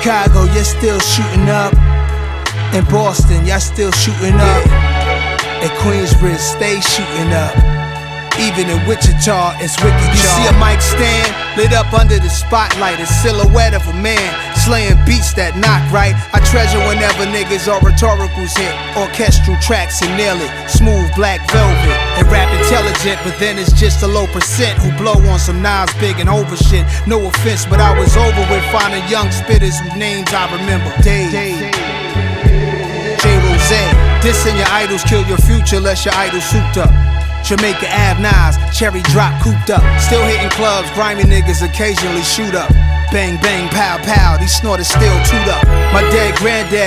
Chicago, you're still shooting up. In Boston, y'all still shooting up. At Queensbridge, stay shooting up. Even in Wichita, it's wicked, y'all. You see a mic stand lit up under the spotlight, a silhouette of a man slaying beats that knock right. I treasure whenever niggas or rhetoricals hit orchestral tracks and nail it. Smooth black velvet and rap intelligent, but then it's just a low percent who blow on some Nas big and over shit. No offense, but I was over with finding young spitters whose names I remember. Dave, J. Rose, dissing your idols kill your future unless your idol souped up. Jamaica Ave Nas, cherry drop cooped up. Still hitting clubs, grimy niggas occasionally shoot up. Bang bang pow pow, these snorters still toot up. My dead granddad